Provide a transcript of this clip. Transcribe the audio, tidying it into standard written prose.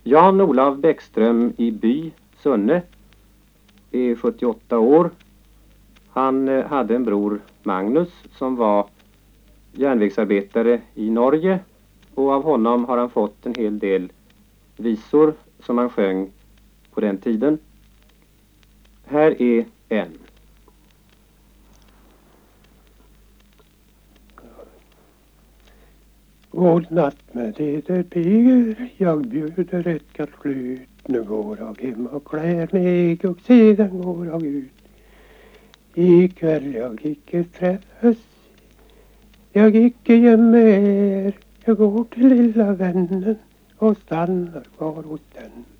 Jan-Olav Bäckström i By, Sunne, är 78 år. Han hade en bror, Magnus, som var järnvägsarbetare i Norge, och av honom har han fått en hel del visor som han sjöng på den tiden. Här är en. God natt med ederpigor, jag bjuder ett gott slut. Nu går jag hem och klär mig och sedan går jag ut. Ikväll jag icke träffas, jag icke gömmer. Jag går till lilla vännen och stannar kvar hos den.